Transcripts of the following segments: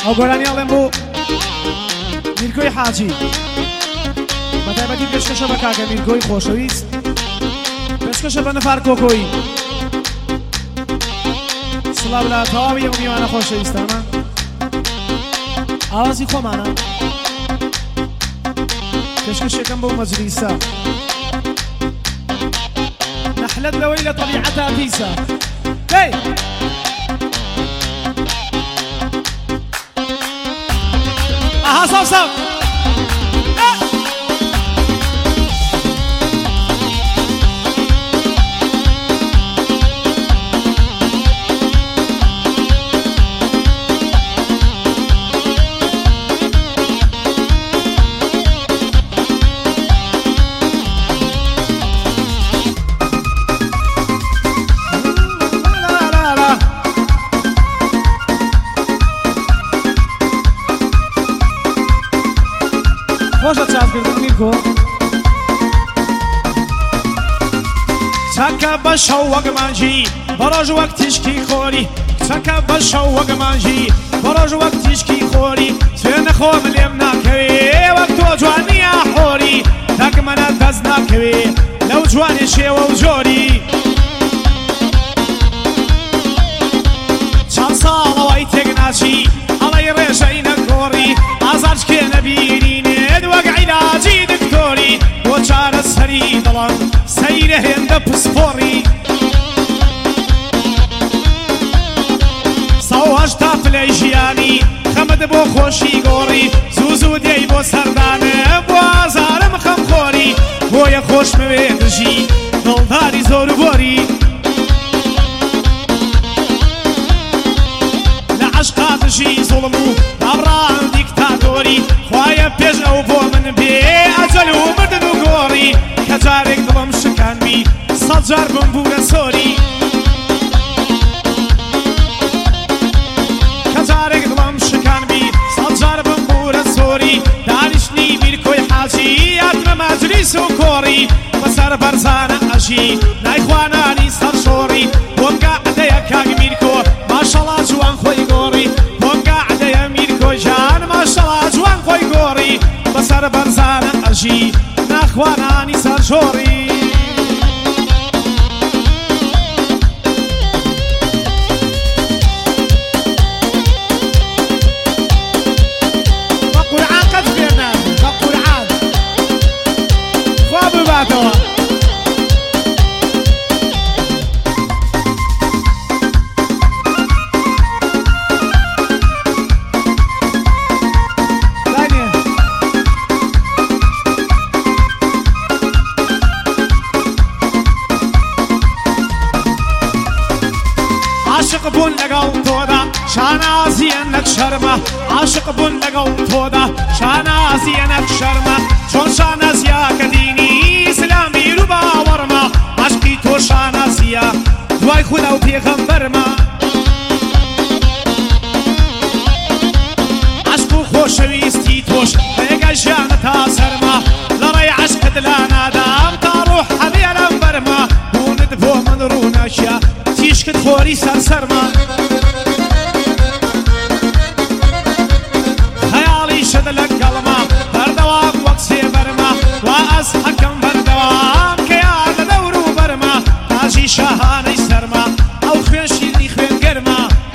ئەو گۆرانی ئەڵێم بۆ میرکۆی حاجی بە تایبەتی پێشکەشە بە کاکە میرکۆی خۆشەویست پێشکەشە بە نەفار کۆکۆی سڵاو لە تەواوی ئەو میوانە خۆشەویستانە ئاوازی خۆمانە پێشکەشێکم بۆ مەجلیسە نەحلەت لەوەی لە طەبیعەتە پیسە هی ئاها ساو ساو خۆشە چاکردن میرکۆ چاکە بە شەو وەک مانجی بەڕۆژ وەک تیشکی خۆری چاکە بە شەو وەک مانجی بەڕۆژ وەک تیشکی خۆری سوێنە خۆم لێم ناکەوێ وەک تۆ جوانیە حۆری تاکمەنە دەست ناکەوێ لەو جوانی شێوە و جۆری چەند ساڵەوەی تێک ناچی هەڵەی ڕێژەی نەگۆڕی ئازارچکێ نەبیرینێت وەک عیلاجی دکتۆری بۆ چارە سەری دڵم سەیرە هێندە پسپۆڕی سەوهەشتا پلەی ژیانی خەمت بۆ خۆشی گۆڕی زوو زوو دێی بۆ سەردانە بۆ ئازارم خەمخۆری بۆیە خۆشمەوێ دژی دڵداری زۆر و بۆری لە عەشقا دژی زوڵم و ئەبڕان دیکتاتۆری خوایە پێش ئەو بۆ من بێ ئەجەل و مردن و گۆڕی کە جارێک دڵم شکاندمی سەد جار بم بوورە سۆری کە جارێک دڵم شکاندمی سەد جار بم بوورە سۆری دانیشتنی میرکۆی حاجی هاتمە مەجلیس و کۆڕی بەسەر بەرزانە ئەژی نایخوانانی سەر شۆڕی بۆم گاعدەیە کاک میرکۆ ماشەڵا جوان خۆی گۆڕی بۆم گاعدەیە میرکۆ ژان ماشەڵا جوان خۆی گۆڕی بەسەر بەرزانە ئەژی ناخوانانی سەر شۆڕی بە قورعان قەت فێرنان بە قورعان خوا بباتەوە عاشق بوون لەگەڵ تۆدا شانازیە نەک شەرمە عاشق بوون لەگەڵ تۆدا شانازیە نەک شەرمە چۆن شانازیە کە دینی ئیسلامی رو باوەڕمە عاشقی تۆ شانازیە دوای خودا و پێغەمبەرمە عاشق و خۆشەویستی تۆش ڕێگە ژیانە تا سەرمە لە ڕێی عاشقت لا نادام تا ڕوح هەبێ لەمبەرمە بوونت بۆ من ڕوونەکیە تیشکت خۆری سەرسەرمە خەیاڵی شت لەگەڵمە بەردەوام وەک سێبەرمە وا ئەس حەکەم بەردەوام کە یار لە دەور و بەرمە تاژی شاهانەی سەرمە ئەو خوێن شیرنی خوێنگەرمە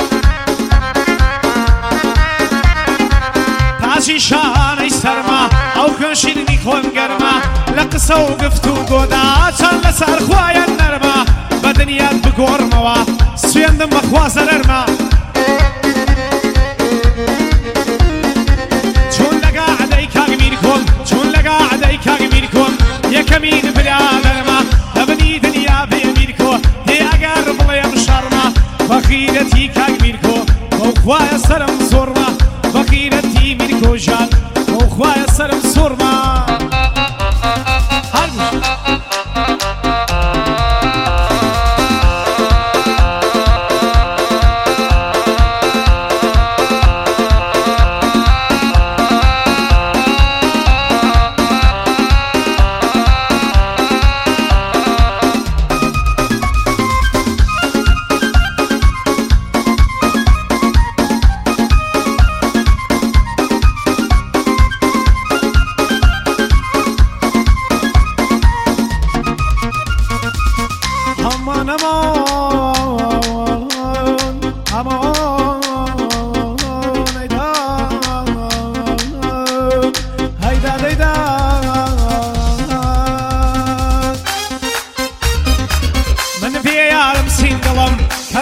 تاژی شاهانەی سەرمە ئەو خوێن شیرنی خوێنگەرمە لە قسە و گفت و گۆدا چەند لەسەر خوایە نەرمە بە دنیات بگۆڕمەوە سوێندم بەخوا زەرەرمە چۆن لەگا عەدەی کاک میرکۆم چۆن لەگا عەدەی کاک میرکۆم یەکەمین برادەرمە لە بنی دنیا بێ میرکۆ هێ ئەگەر بڵێم شەڕمە بەخیرەتی کاک میرکۆ بەو خوایە سەرم زۆڕمە بەخیرەتی میرکۆ ژان بەو خوایە سەرم زۆڕمە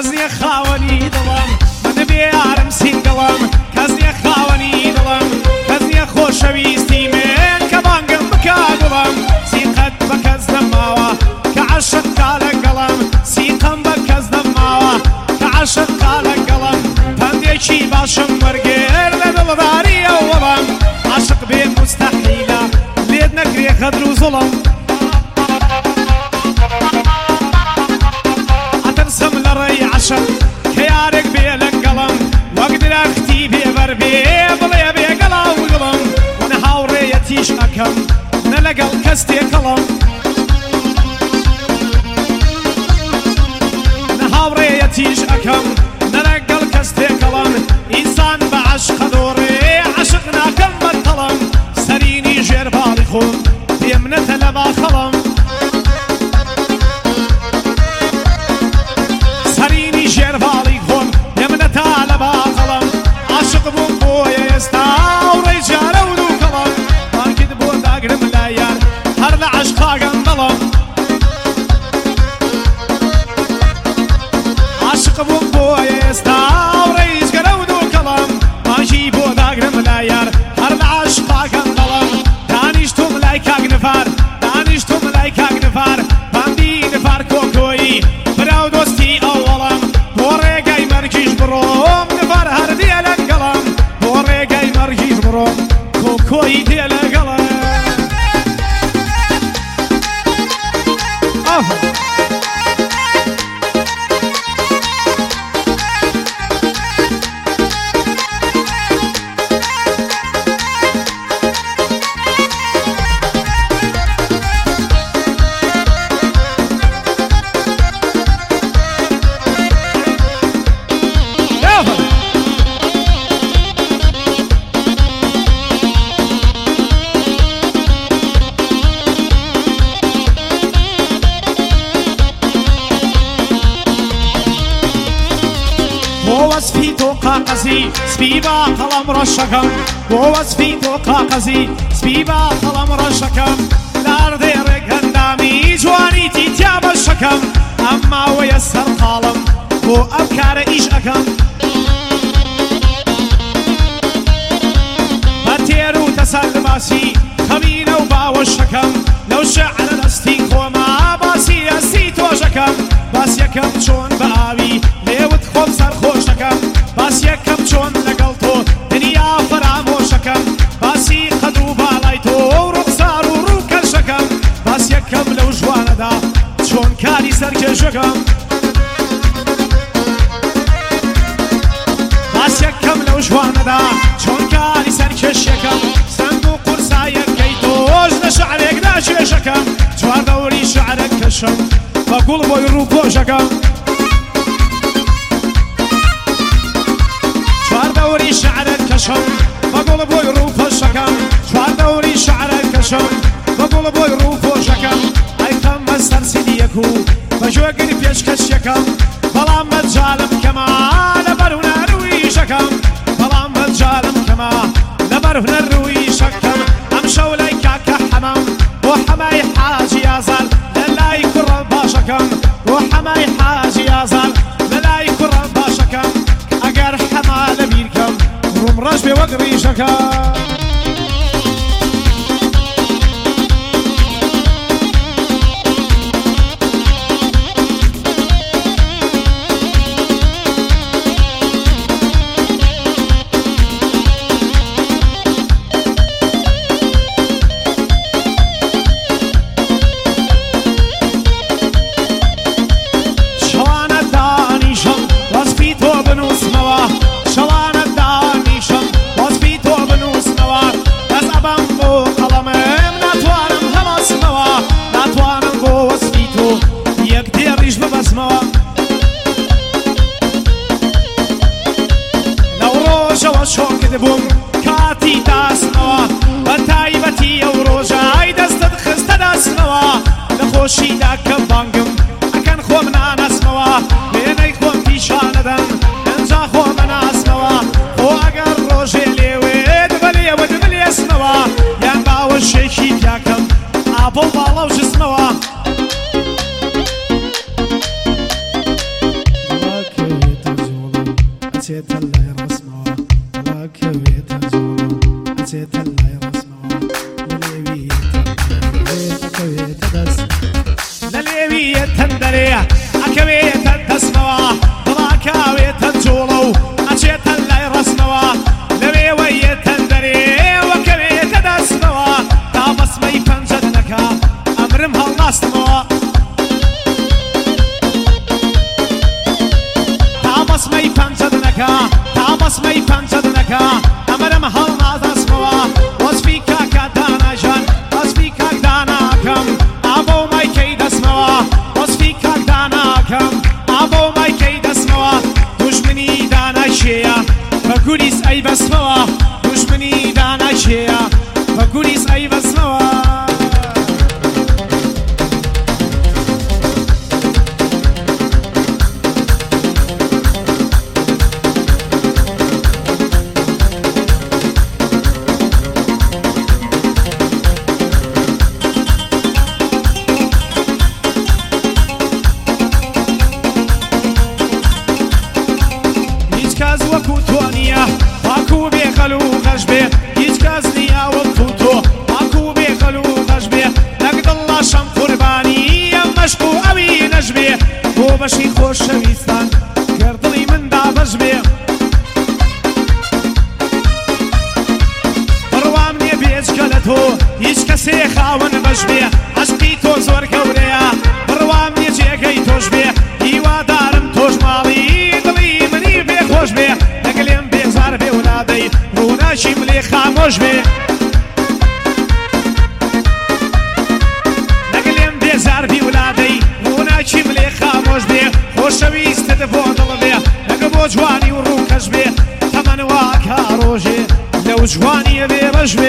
كازني خاوني دلم من بيارم سنقلم كازني خاوني دلم كازني خوش ويستي من كبانقم بكاقلم سيقت بكز دماوة كعشق قالك قلم سيقم بكز دماوة كعشق قالك قلم تنديشي باشم ورقير لدلداري أولم عشق بين مستحيلة ليد نكري خدر وظلم أترسم لري عشق كيارك بيلك قلم واقدر اختي بيبر بيبلي بيقلا وقلم ونهاوري يتيش أكم نلقى الكستي قلم نهاوري يتيش أكم نلقى الكستي قلم إنسان بعشق دوري عشقنا كم بطلم سريني جير بالي خون بيمنة لبا خلم سريني جير بالي خون بيمنة لبا خلم عشق بون بويا يستاوري جارودو كلم مانكد بو داقرم لايار هر لعشقا قندلم عشق بون بويا يستاوري جارودو كلم مانجي بو داقرم لايار هر لعشقا قندلم دانشتم لايكاق نفار دانشتم لايكاق نفار باندي نفار كوكوي براو دوستي أولم بوريقاي مركيش بروم نفار هر ديالك قلم بوريقاي مركيش بروم كوكوي ديالك قلم وصفي توقع قزي سبيبا قلم رشكم وصفي توقع قزي سبيبا قلم رشكم لار ديرك هندامي جواني تيتياب الشكم أما ويسر قالم بو أبكار إيش أكم باتيرو تسل باسي خمينة وباو الشكم لو شعر دستي خوما باسي أستي توشكم باس يكم شون بآبي ليوت خوب سر خوشكم باس يكم شون لقلتو دنيا فراموشكم باسي قدرو بالايتو ورخصار وروكشكم باس يكم لو جوانا دا شون كاري سركشكم باس يكم لو جوانا دا شون كاري سركشكم صندوق قرصايا كيتوج لشعرك داششكم جوار دوري شعرك كشم بقول بوي روكوشكم جوار دوري شعرك كشم بقول بوي روكوشكم جوار دوري شعرك كشم بقول بوي روكوشكم اي كم مستر سيديكو بجوغري بيشكشكم بلام مجالم كما لبرهنا رويشكم بلام مجالم كما لبرهنا رويشكم امشوا ليكا كحمام وحماي حاجي يازال للاي كرة باشكم وحماي حاجي يازال للاي كرة باشكم اگر حما لبيركم روم رجبي وقريشكم بوم كاتي داسنوا بتايبتي وروجاي دست خست داسنوا نخوشي داك بانگم اكن خو من اناسنوا بيني خو بيشاندن انجا خو من اسنوا خو اگر روجي ليوي دبلي اسنوا يان باو شيخي داكم ابو بالو جسنوا ئەچێتە لای ڕسمەوە ڕاکەوێتە جوڵ ئەچێتە لای ڕسمەوە ئەکەوێتە دەست لە لێویە تەندەرێ ئەکەوێتە دەستمەوە ڕاکەوێتە جوڵە و ئەچێتە لای ڕسمەوە لەوێوەیە تەندەرێ وەکەوێتە دەستمەوە تا بەسمەی پەنجەت نەکا ئەمرم هەڵناستمەوە بەسمەی پەنجەت نەکا تا بەسمەی پەنجەت نەکا ئەمەرم هەڵنادەستمەوە وەسفی کاکە داناژان وەسفی کاک داناکەم ئابۆ مایکەی دەستمەوە وەسفی کاک داناکەم ئابۆ مایکەی دەستمەوە دوژمنی داناشێیە بە گوریس ئەی بەسمەوە دوژمنی داناشێیە بە گوریس ئەی بەسمەوە وەکو تۆ نییە پاکو بێ خەل و غەش بێ هیچ کەس نییە وەکو تۆ پاکو بێ خەل و غەش بێ لەک دڵا شەم قوربانی ئەم مەشق و ئەوی نەش بێ بۆ بەشی خۆشەویستان گەردڵی من دابەش بێ بڕوام نییە بێجگە لە تۆ هیچ کەسێ خاوەن بەش بێ عەشقی تۆ زۆر گەورەیە بڕوام نییە جێگەی تۆش بێ هیوادارم تۆش ماڵی خۆش بێ لەگەڵێم بێزار بێ ولادەی ڕووناچیم لێ خامۆش بێ لەگەڵێم بێزار بی ولادەی ڕووناچیم لێ خامۆش بێ خۆشەویستت بۆ دڵ بێ لەگە بۆ جوانی و ڕووکەش بێ تەمەن واکە ڕۆژێ لەو جوانیە بێ بەش بێ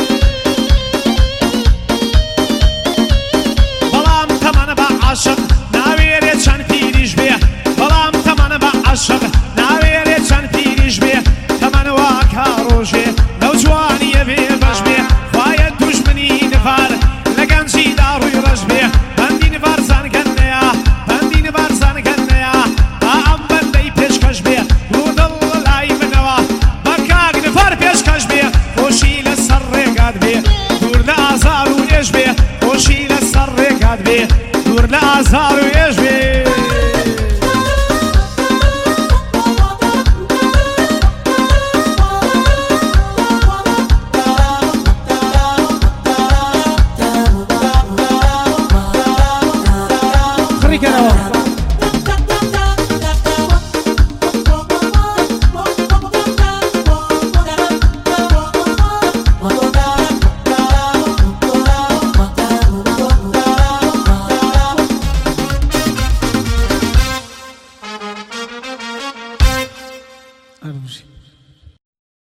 بەڵام تەمەنە بە عاشق ناوێرێ چەند پیریش بێ بەڵام تەمەنە بە عاشق ناوێرێ چەند پیریش بێ تەمەن واکە ڕۆژێ لەو جوانیە بێ بەش بێ خوایە دوژمنی نڤار لە گەنجیدا ڕووی ڕەش بێ بەندی نڤار زانگەنەیە بەندی نڤار زانگەنەیە تا ئەم بەندەی پێشکەش بێ ڕوو دڵ لای منەوە بە کاک نڤار پێشکەش بێ خۆشی لەسەر ڕێگات بێ دوور لە ئازار و لێش بێ خۆشی لەسەر ڕێگات بێ دوور لە ئازار و